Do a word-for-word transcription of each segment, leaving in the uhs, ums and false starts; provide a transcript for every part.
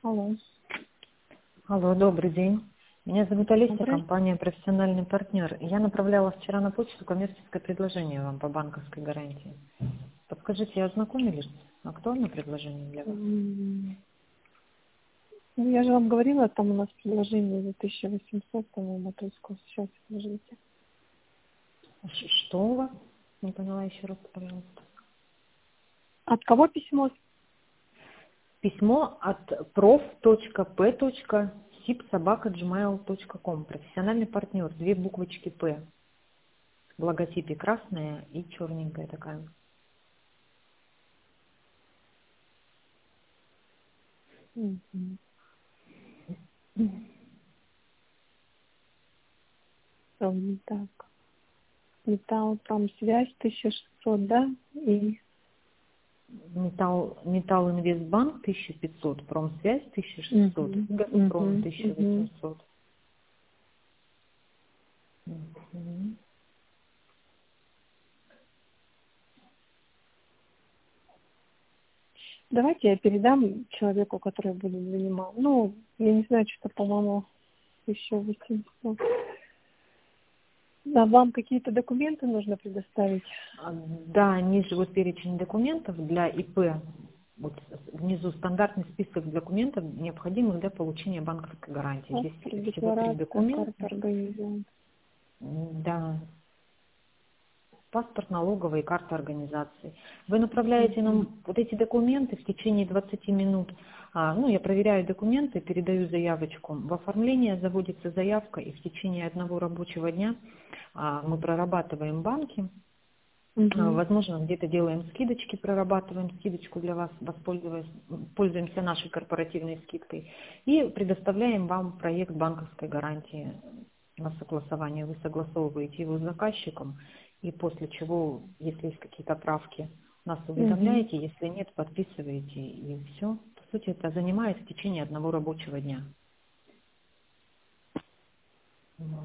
Алло. Алло, добрый день. Меня зовут Олеся, Добрый. компания «Профессиональный партнер». Я направляла вчера на почту коммерческое предложение вам по банковской гарантии. Подскажите, ознакомились? Актуальное предложение для вас? М, Ну, я же вам говорила, там у нас предложение за тысяча восемьсот, по-моему, то есть сейчас подождите. Ш- Что у вас? Не поняла еще раз, пожалуйста. От кого письмо? Письмо от проф точка п точка сип собака джи мейл точка ком. Профессиональный партнер. Две буквочки П. В логотипе красная и черненькая такая. Мгм. О, не так. Металл, там связь тысяча шестьсот, да? И Металл, Металл Инвестбанк тысяча пятьсот, Промсвязь тысяча шестьсот, Мгм. Газпром Мгм. тысяча Мгм. восемьсот. Мгм. Давайте я передам человеку, который будет заниматься. Ну, я не знаю, что, по-моему, тысяча восемьсот. А вам какие-то документы нужно предоставить? А, Да, ниже вот перечень документов для И П. Вот внизу стандартный список документов, необходимых для получения банковской гарантии. Паспорт, Здесь всего три декларация, карта документа. организации. М, Да, паспорт, налоговая и карта организации. Вы направляете нам вот эти документы в течение двадцати минут. А, ну, я проверяю документы, передаю заявочку. В оформление заводится заявка, и в течение одного рабочего дня а, мы прорабатываем банки. А, Угу. Возможно, где-то делаем скидочки, прорабатываем скидочку для вас, воспользуясь, пользуемся нашей корпоративной скидкой и предоставляем вам проект банковской гарантии на согласование. Вы согласовываете его с заказчиком, и после чего, если есть какие-то правки, нас Угу. уведомляете, если нет, подписываете, и все. По сути, это занимает в течение одного рабочего дня. Вот.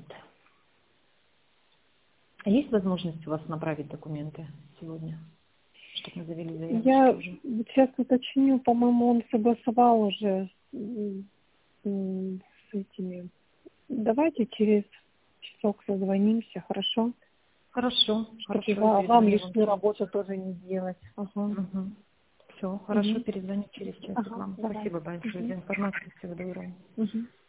А есть возможность у вас направить документы сегодня, чтобы мы завели заявочки Я уже? вот сейчас уточню, по-моему, он согласовал уже м, м, с этими. Давайте через часок созвонимся, хорошо? Хорошо, Чтобы хорошо, я ва- вам перезвоню вам лишнюю через... работу тоже не делать. Ага. Угу. Все, хорошо, Угу. перезвоню через часик Ага, вам. давай. Спасибо большое Угу. за информацию. Всего доброго. Угу.